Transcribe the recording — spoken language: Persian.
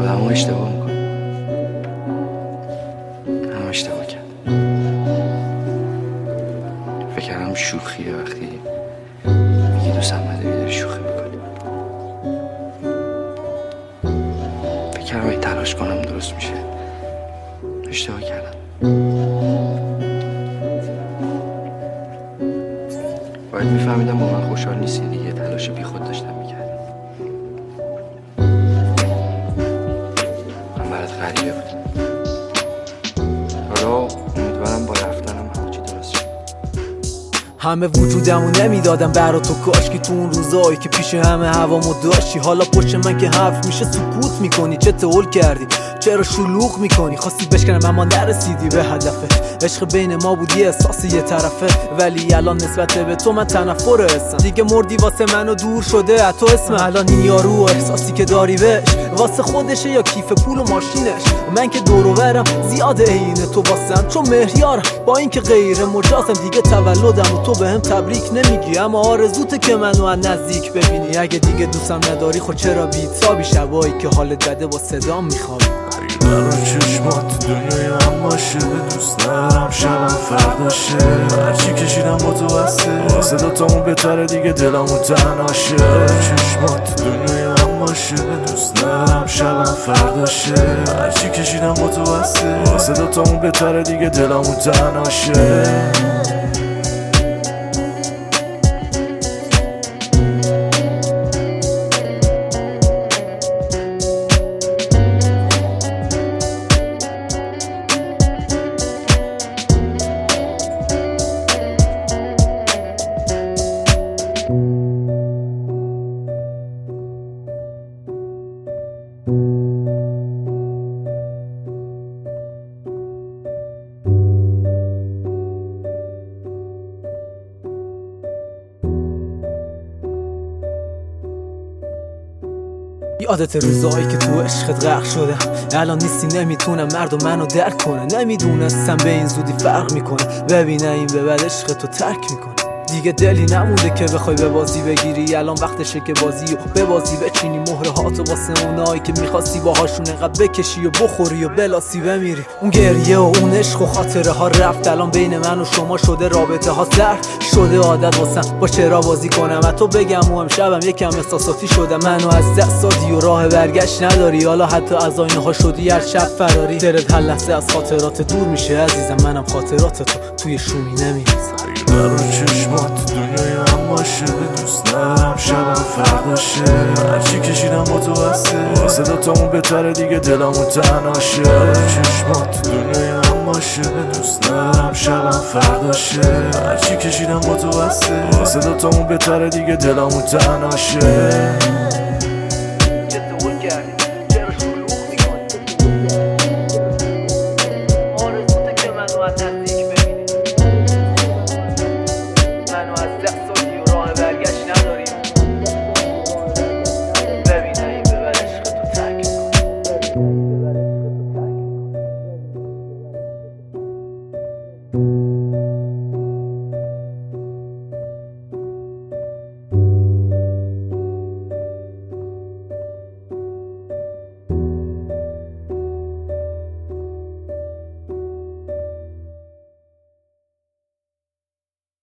آدم اشتباه میکنه. هم اشتباه کرد. فکر کردم شوخیه وقتی میگی دوستم نداری داری شوخی میکنی. فکر کردم اگه تلاش کنم درست میشه. اشتباه کردم. باید میفهمیدم با من خوشحال نیستی دیگه. تلاش بی خود داشتم میکردم. من برات غریبه بود. حالا امیدوارم با رفتنم همه چی درست شد. همه وجودمو نمیدادم برا تو، کاش که تو اون روزایی که پیش همه هوامو داشتی. حالا پشت من که حرف میشه سکوت میکنی. چه تول کردی؟ چرا شلوغ میکنی؟ خواستی بشکنم اما نرسیدی به هدفت. عشق بین ما بود یه احساس یه طرفه، ولی الان نسبت به تو من تنفر حسم. دیگه مردی واسه منو دور شده از تو اسم. الان این یارو احساسی که داری بهش واسه خودشه یا کیف پول و ماشینش؟ من که دور و برم زیاد عین تو واسم، چون مهریارم با اینکه غیر مجازم. دیگه تولدم و تو بهم تبریک نمیگی، اما آرزوته که منو از نزدیک ببینی. اگه دیگه دوستم نداری خود چرا بی‌تابی؟ شبایی که حالت بده با صدام میخوابی. برا چشمات دنیای من باشه، دوست ندارم شبم فرداشه. هرچی کشیدم با تو بسته، صدا تامون بهتره دیگه دلمون تنهاشه. چشمات دنیای من باشه، دوست ندارم شبم فرداشه. هرچی کشیدم با تو بسته، صدا تامون بهتره دیگه دلمون تنهاشه. یادت روزایی که تو عشقت غرق شدم، الان نیستی نمیتونم مردم منو درک کنه. نمیدونستم به این زودی فرق میکنه، ببینه این به بعد عشق تو ترک میکنه. دیگه دلی نمونده که بخوای به بازی بگیری، الان وقتشه که بازی و به بازی بچینی. مهره هاتو واسه اونایی که میخواستی باهاشون انقدر بکشی و بخوری و بلاسی بمیری. اون گریه و اون عشق و خاطره ها رفت، الان بین من و شما شده رابطه ها زرد شده. عادت واسم با چرا بازی کنم تو بگم و امشبم یکم احساساتی شدم. منو از دست دادی و راه برگشت نداری، حالا حتی از آینه ها شدی هر شب فراری. دلت هر لحظه از خاطرات دور میشه عزیزم، منم خاطرات تو توی شومی نمیریزم. برا چشمات دنیای من باشه، دوست ندارم شبم فرداشه. هرچی کشیدم با تو بسته، صدا تامون بهتره دیگه دلمون تنهاشه. برا چشمات دنیای من باشه، دوست ندارم شبم فرداشه. هرچی کشیدم با تو بسته، صدا تامون بهتره دیگه دلمون تنهاشه.